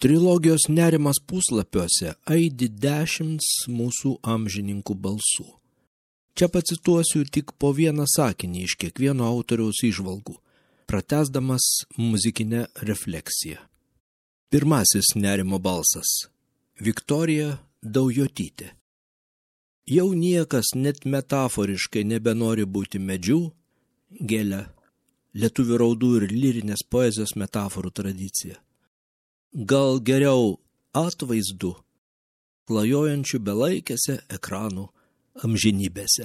Trilogijos Nerimas puslapiuose aidi 10 mūsų amžininkų balsų. Čia pacituosiu tik po vieną sakinį iš kiekvieno autoriaus įžvalgų, pratęsdamas muzikinę refleksiją. Pirmasis nerimo balsas – Viktorija Daujotytė. Jau niekas net metaforiškai nebenori būti medžiu, gėle, lietuvių raudų ir lyrinės poezijos metaforų tradicija. Gal geriau atvaizdu, klajojančių belaikėse ekranų amžinybėse.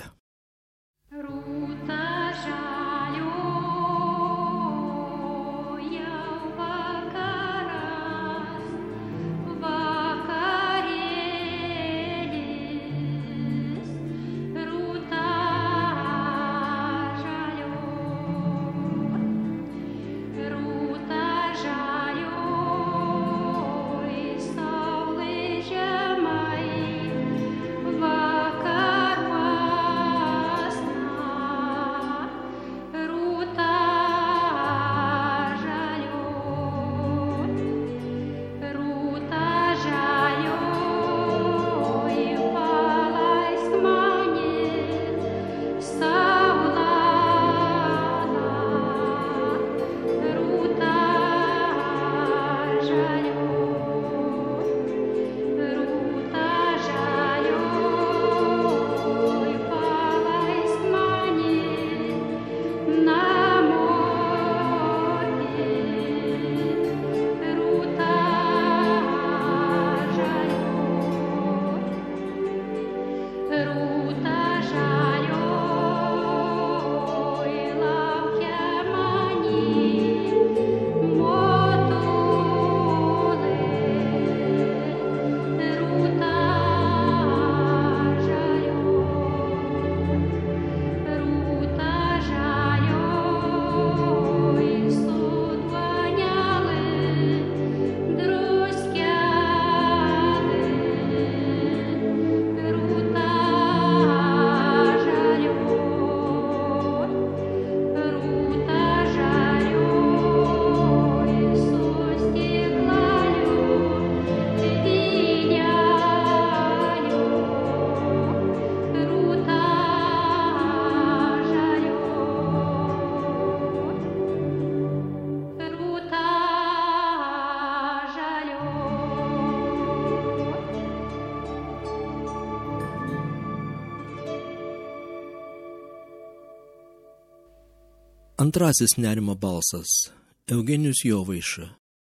Antrasis nerimo balsas – Eugenijus Jovaiša.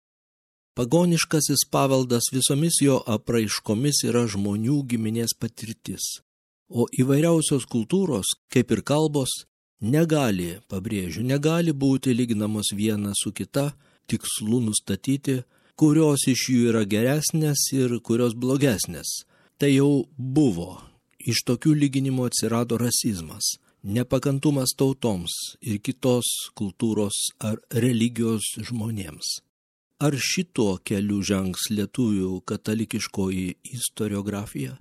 Pagoniškasis paveldas visomis jo apraiškomis yra žmonių giminės patirtis, o įvairiausios kultūros, kaip ir kalbos, negali būti lyginamos viena su kita, tikslu nustatyti, kurios iš jų yra geresnės ir kurios blogesnės. Tai jau buvo. Iš tokių lyginimų atsirado rasizmas, nepakantumas tautoms ir kitos kultūros ar religijos žmonėms. Ar šituo keliu žengs lietuvių katalikiškoji istoriografija?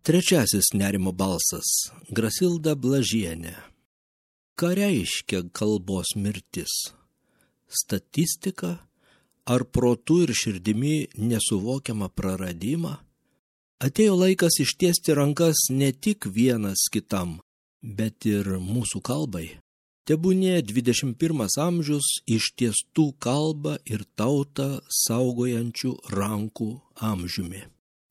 Trečiasis nerimo balsas – Grasilda Blažienė. Ką reiškia kalbos mirtis? Statistika ar protu ir širdimi nesuvokiama praradimą? Atėjo laikas ištiesti rankas ne tik vienas kitam, bet ir mūsų kalbai. Tebūnie 21 amžius ištiestų kalbą ir tautą saugojančių rankų amžiumi.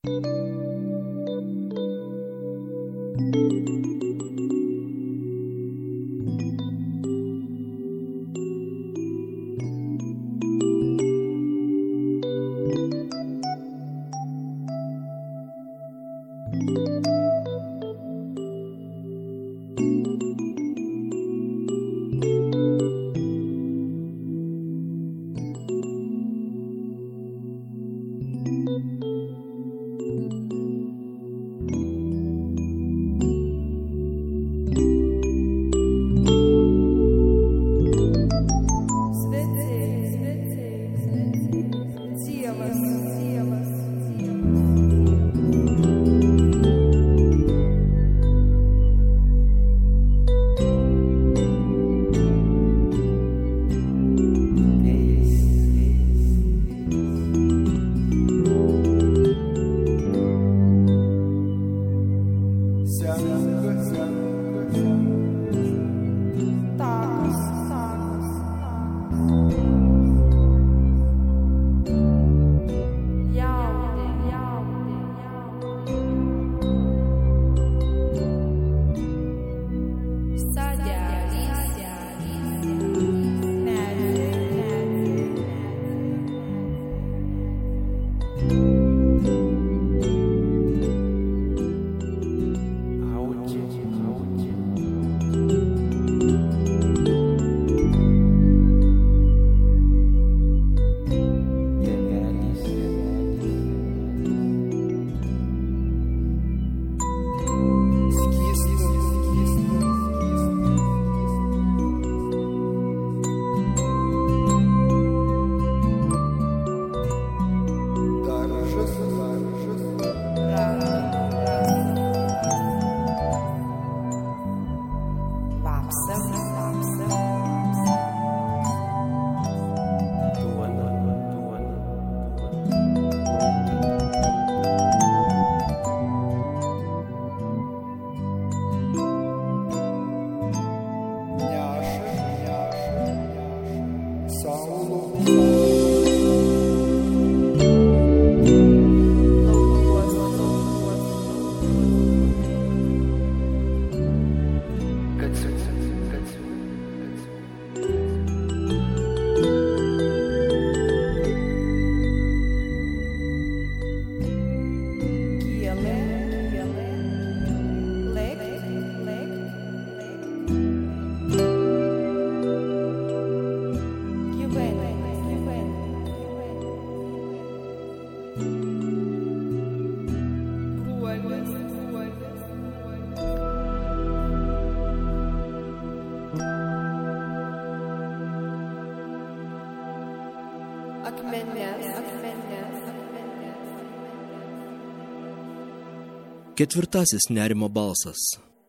Ketvirtasis nerimo balsas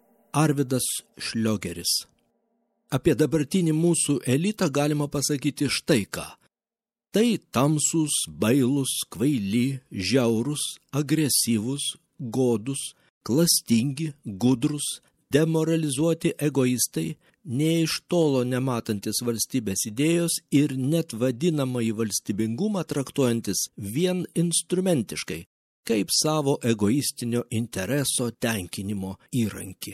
– Arvydas Šliogeris. Apie dabartinį mūsų elitą galima pasakyti štai ką. Tai tamsūs, bailūs, kvaili, žiaurūs, agresyvūs, godūs, klastingi, gudrūs, demoralizuoti egoistai, nė iš tolo nematantis valstybės idėjos ir net vadinamąjį valstybingumą traktuojantis vien instrumentiškai, kaip savo egoistinio intereso tenkinimo įrankį.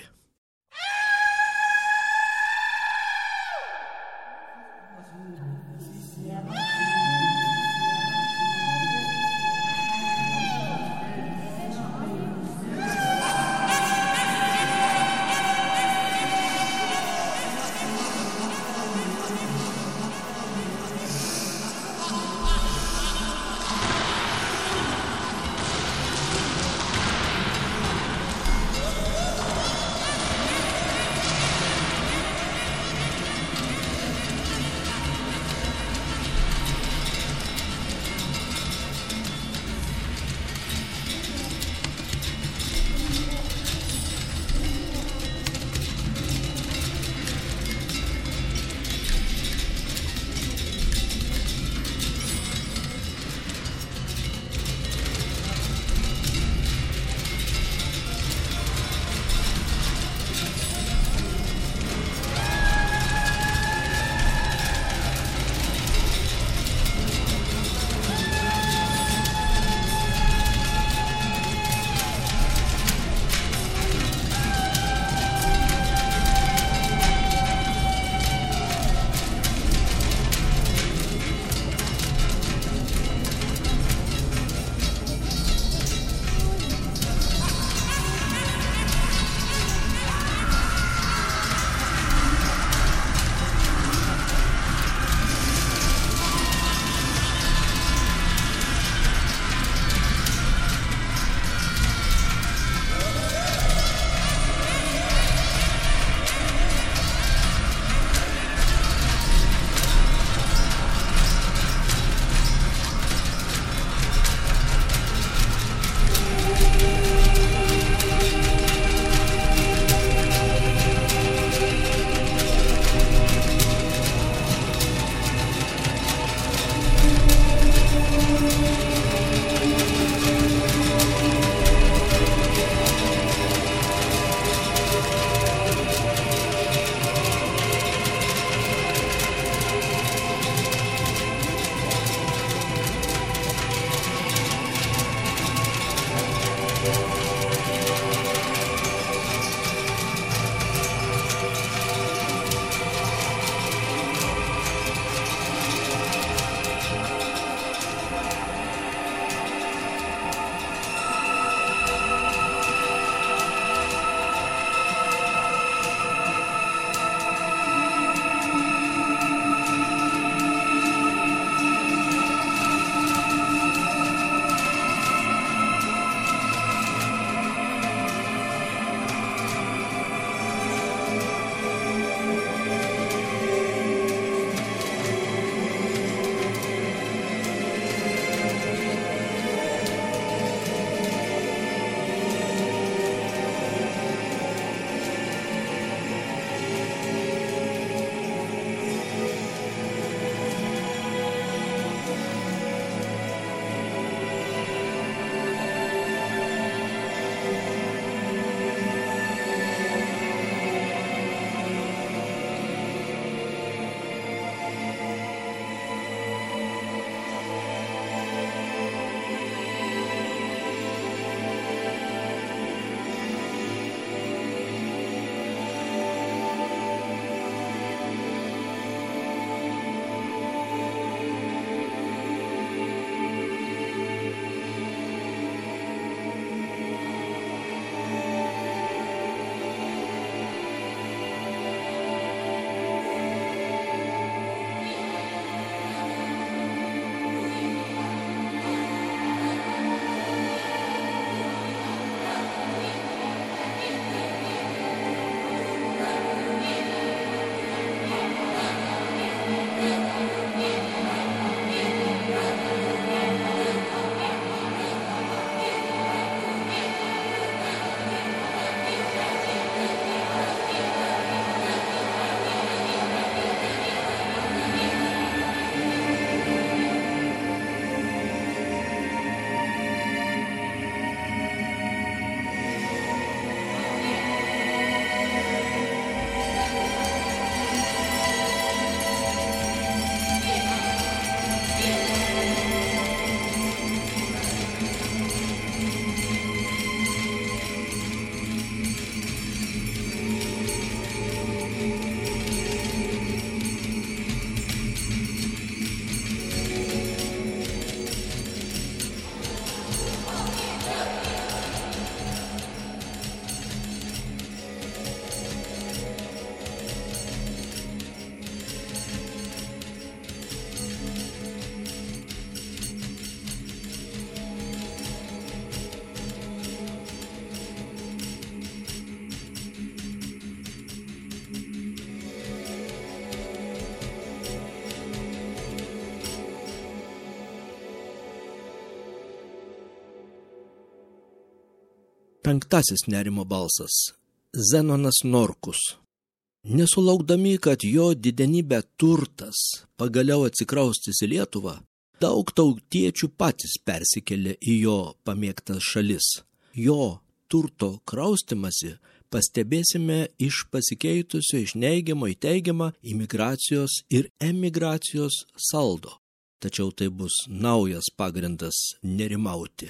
5 nerimo balsas. Zenonas Norkus. Nesulaukdami, kad jo didenybė turtas pagaliau atsikraustys į Lietuvą, daug tautiečių patys persikėlė į jo pamėgtas šalis. Jo turto kraustimasi pastebėsime iš pasikeitusio iš neigiamo į teigiamą imigracijos ir emigracijos saldo. Tačiau tai bus naujas pagrindas nerimauti.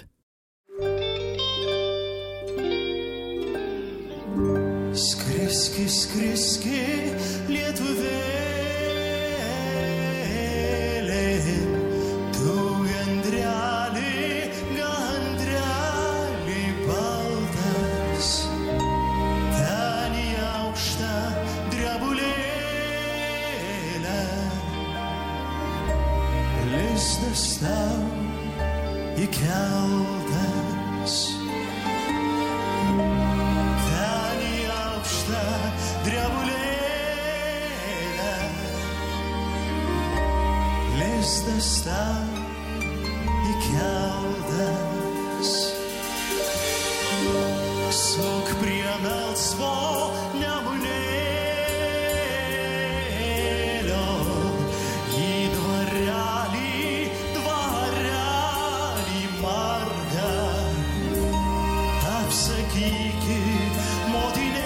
Skriski, skriski, lietuvėlė, tu gandrelį baltas, ten į aukštą drebulėlę, lizdas tau įkeltas. Drebulėlė, lizdas tau įkeltas. Suk prie melsvo nemunėlio, į dvarelį margą, apsakykit motinė.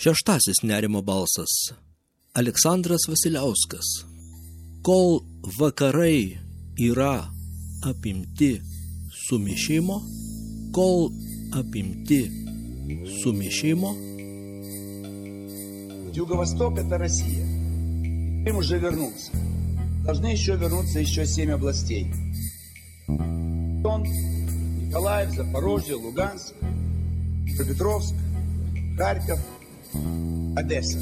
Šeštasis nerimo balsas. Aleksandras Vasiliauskas. Kol vakarai yra apimti sumišimo, kol apimti sumišimo. Юго-Восток – это Россия. Крым уже вернулся. Должны еще вернуться еще 7 областей. Николаев, Запорожье, Луганск, Днепропетровск, Харьков, Одесса.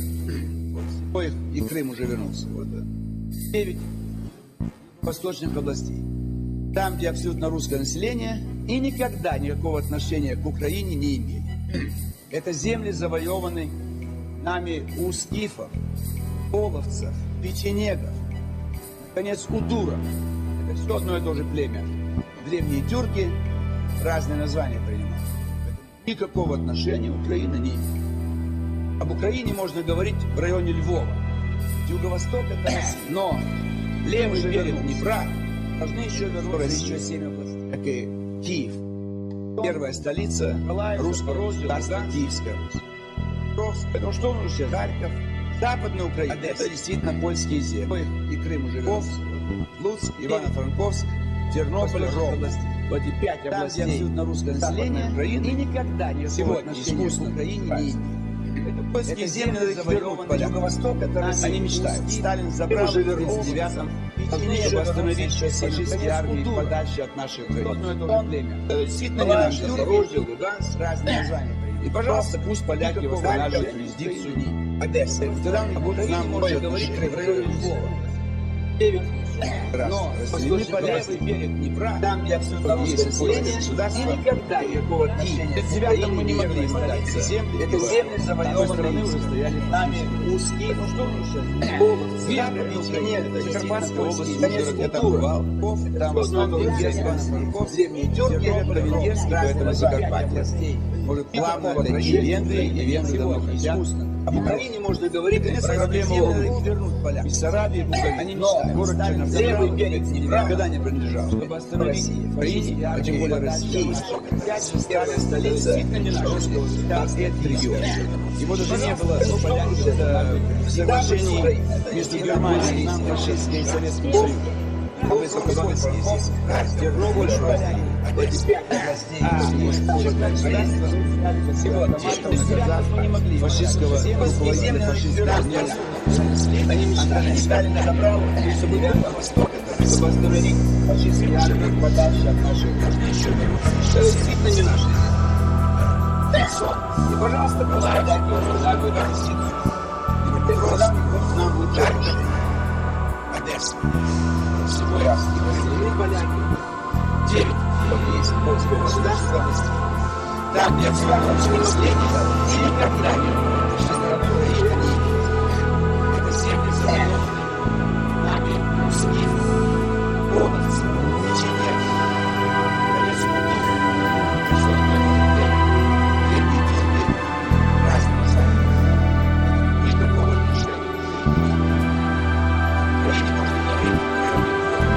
И Крым уже вернулся. 9 восточных областей. Там, где абсолютно русское население и никогда никакого отношения к Украине не имели. Это земли, завоеваны нами у скифов, половцев, печенегов, наконец, у турок. Это все одно и то же племя. Древние тюрки разные названия принимают. Никакого отношения Украина не имеет. Об Украине можно говорить в районе Львова. Юго-Восток – это Россия. Но левый берег Днепра должны еще вернуться еще 7 областей. Как и Киев. Первая столица русского государства, Киевская Русь. Потому что он уже Харьков, Западная Украина. Это действительно польские земли. И Крым уже вернулся. Луцк, Ивано-Франковск, Тернополь, Ровно. Вот эти 5 областей абсолютно русское население Украины и никогда никакого отношения к Украине не имеет. Польские земли завоеваны Юго-Восток, они мечтают. Сталин забрал в 1939-м, чтобы остановить фашистские армии подальше от нашей Украины. Действительно не наше Запорожье, Луганск, разные названия. И, пожалуйста, пусть поляки восстанавливают юрисдикцию Одессы. Тогда нам можно говорить в районе Львова. 9 но левый берег Днепра, там, где абсолютно есть население, и никогда никакого отношения к Украине мы не могли стать. Это земли завоеваны уже стояли нами узкие. Ну что уже? Западный Украина, Закарпатская область, это Курбал, там в основном венгерские, древние тюрки, венгерские, поэтому Закарпатье. Может, плавно отойти Венгрии, и венгры давно хотят. Об Украине можно говорить, это проблема вернуть поля. Бессарабия, они мечтают. Город левый берег Днепра никогда не принадлежал, чтобы остановить Украине, а тем более России. Первая столица русского государства, это регион. Его даже не было соглашений между Германией, фашистской и Советским Союзом. Тернополь, эти 5 областей, фашистского руководителя фашистского дня. Они мечтали, Сталин забрал, чтобы Восток, чтобы остановить фашистские армии подальше от нашей страны. Это действительно не наше. И, пожалуйста, просто поляки восстанавливают Россию. И тогда нам лучше решение. Одесса. Всего раз. И поляки. 9 есть польское государство. Там, где абсолютно население, и никогда не было, что страны Украины не имеет. Это земли завоеваны нами русские, половцы, печенеги, конец культуры, что древние тюрки, разные названия. Никакого отношения. Украине можно говорить в районе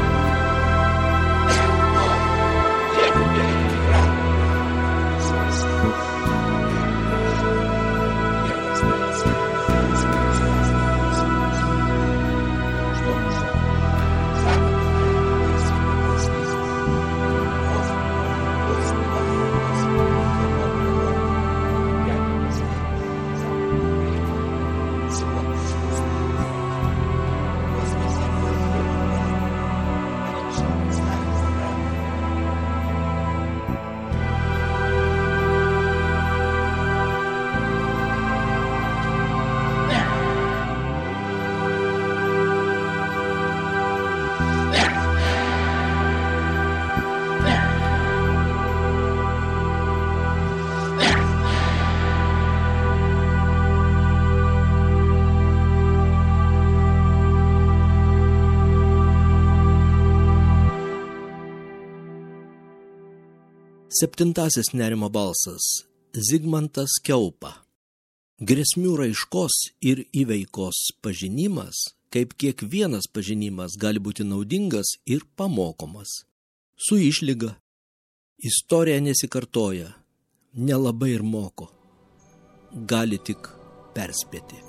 Septintasis nerimo balsas. Zigmantas Kiaupa. Grėsmių raiškos ir įveikos pažinimas, kaip kiekvienas pažinimas, gali būti naudingas ir pamokomas. Su išlyga. Istorija nesikartoja, nelabai ir moko. Gali tik perspėti.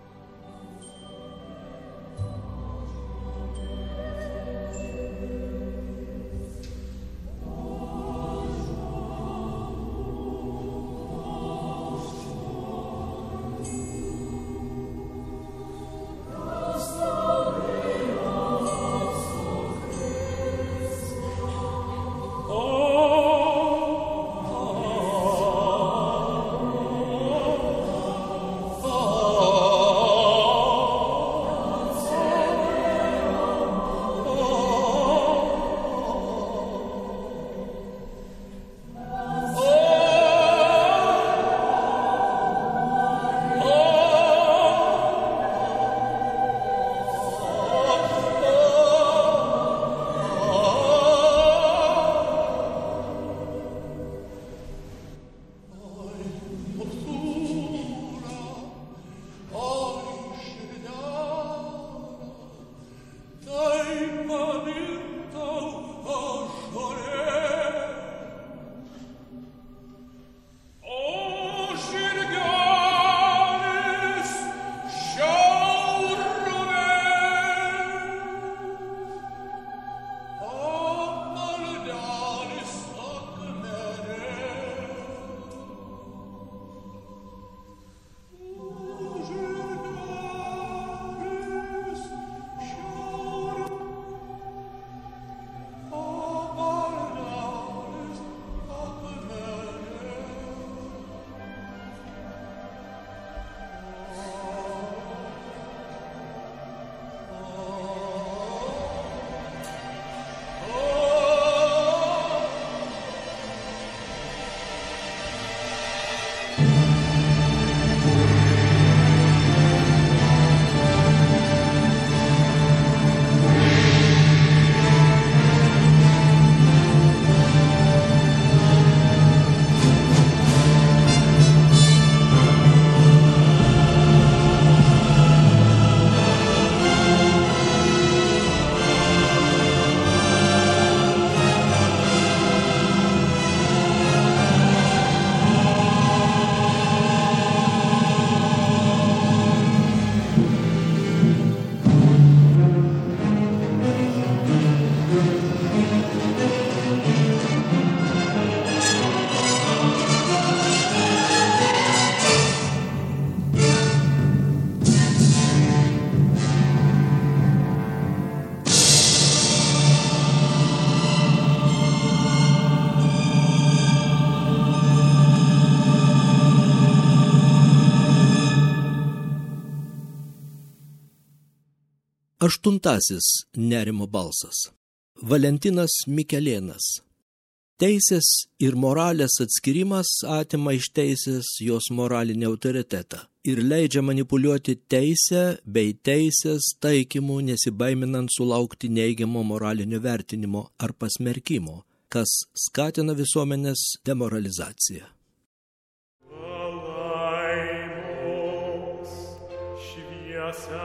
Aštuntasis nerimo balsas. Valentinas Mikelėnas. Teisės ir moralės atskirimas atima iš teisės jos moralinį autoritetą ir leidžia manipuliuoti teisę bei teisės taikymu, nesibaiminant sulaukti neigiamo moralinio vertinimo ar pasmerkimo, kas skatina visuomenės demoralizaciją. Palaimos šviesią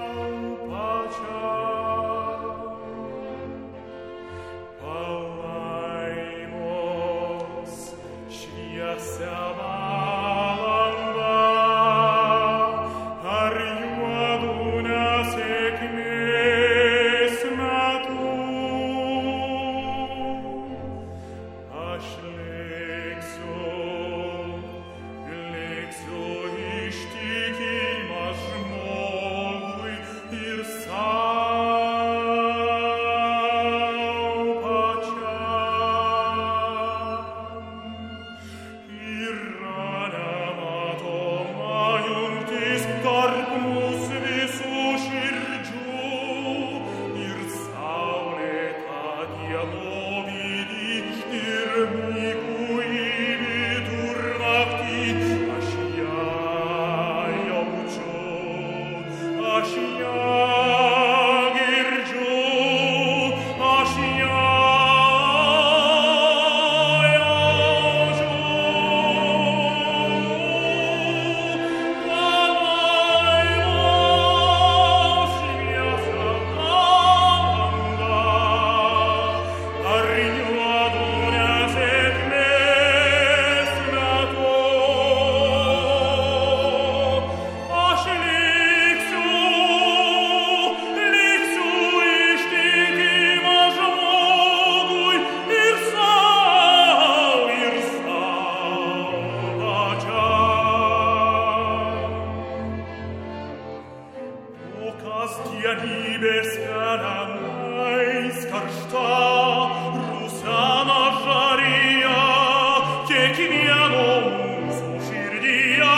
valandą Niebieska najskarsza, Rusana żarija, kiekmianą zmuszirdia,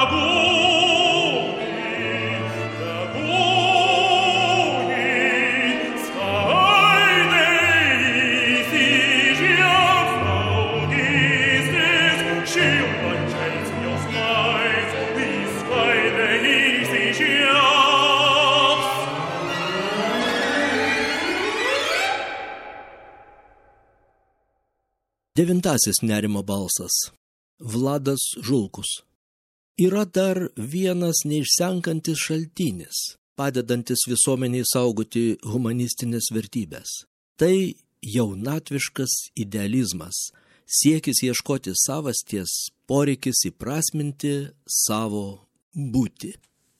Devintasis nerimo balsas. Vladas Žulkus. Yra dar vienas neišsenkantis šaltinis, padedantis visuomeniai saugoti humanistinės vertybės. Tai jaunatviškas idealizmas, siekis ieškoti savasties, poreikis įprasminti savo būtį.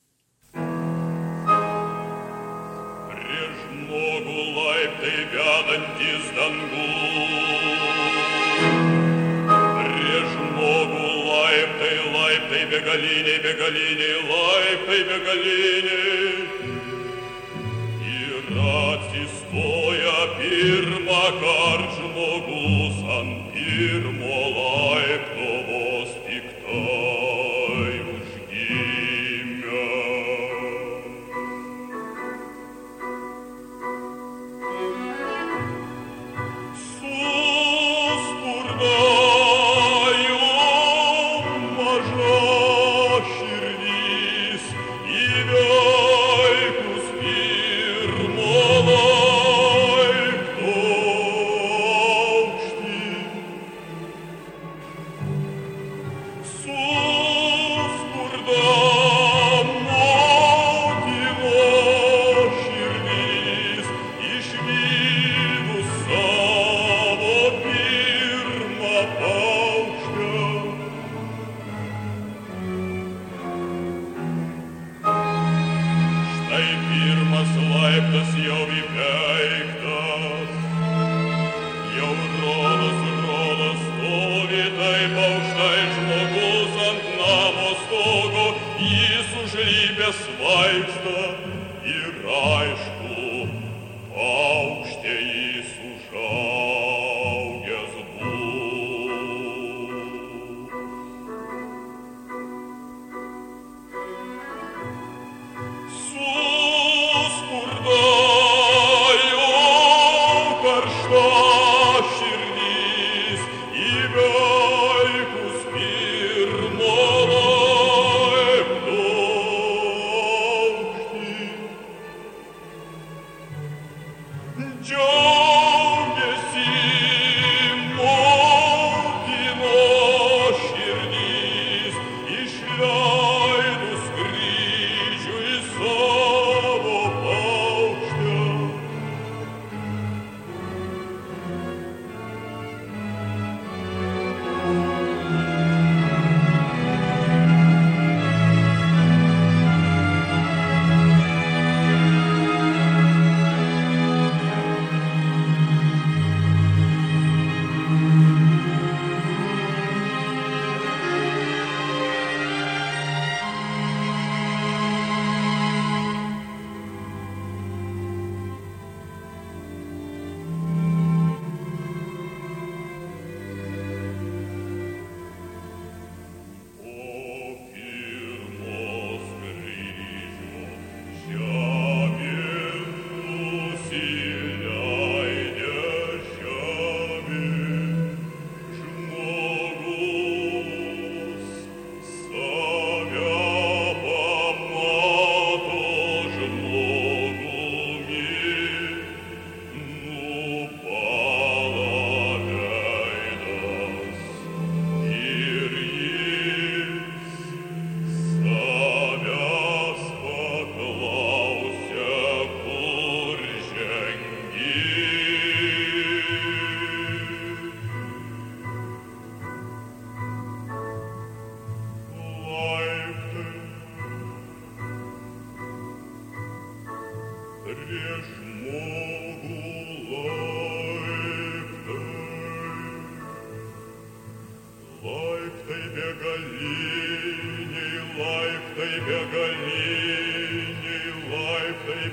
Prieš žmogų laiptai vedantys dangų, prieš žmogų laiptai begaliniai, laiptai begaliniai. Ir atsistoja pirmą kart žmogus ant pirmo laipto vos piktai užgimė.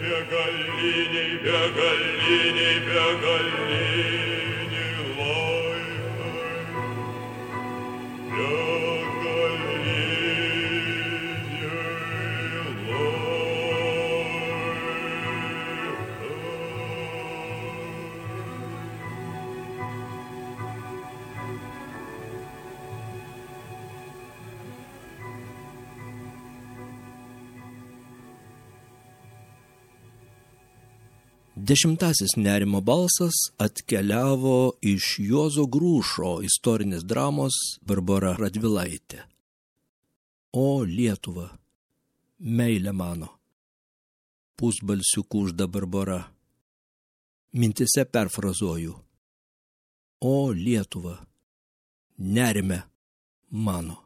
Бегалиней, бегалиней, бегалиней, лайкой, бегалиней, Dešimtasis nerimo balsas atkeliavo iš Juozo Grūšo istorinės dramos Barbora Radvilaitė. O Lietuva, meilė mano, pusbalsiu kužda Barbora. Mintise perfrazuoju. O Lietuva, nerime mano.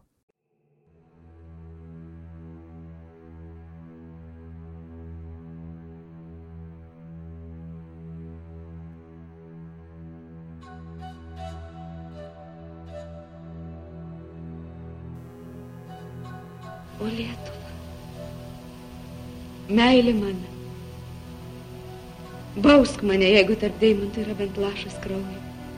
O Lietuva, meilė mano, bausk mane, jeigu tarp deimantų yra bent lašas kraujo.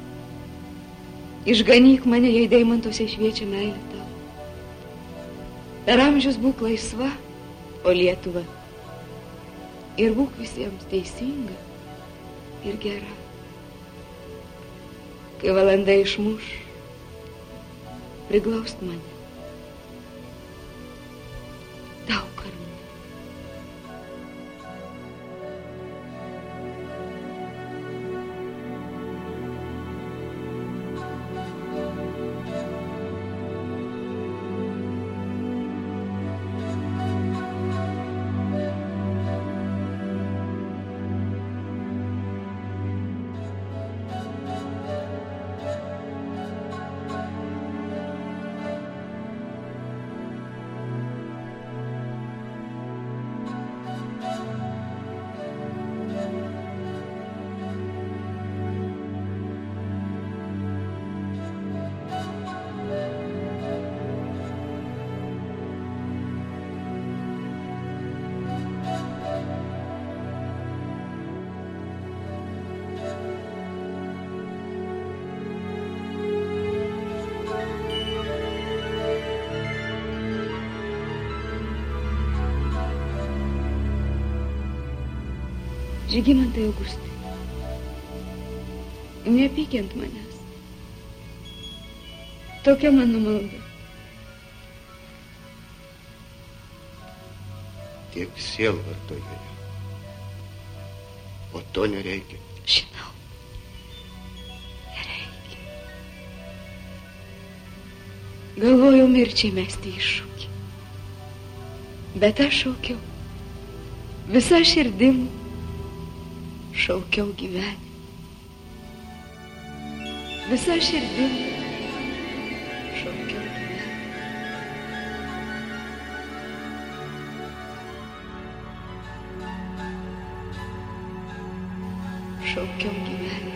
Išganyk mane, jei deimantuose šviečia meilė tau. Per amžius būk laisva, o Lietuva, ir būk visiems teisinga ir gera. Kai valanda išmuš, priglausk mane. Tau karūna. Žygimantai Augustai, nepyk ant manęs. Tokia mano malda. Tiek sielvartoje, o to nereikia. Žinau, nereikia. Galvojau mirčiai mesti iššūkį, bet aš šaukiau visą širdim. Šaukiau gyvenimą. Visa širdim šaukiau gyvenimą. Šaukiau gyvenimą.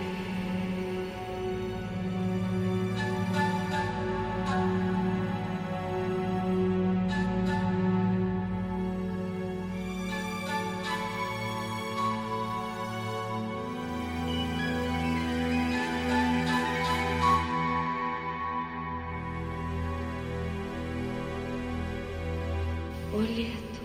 O Lietuva.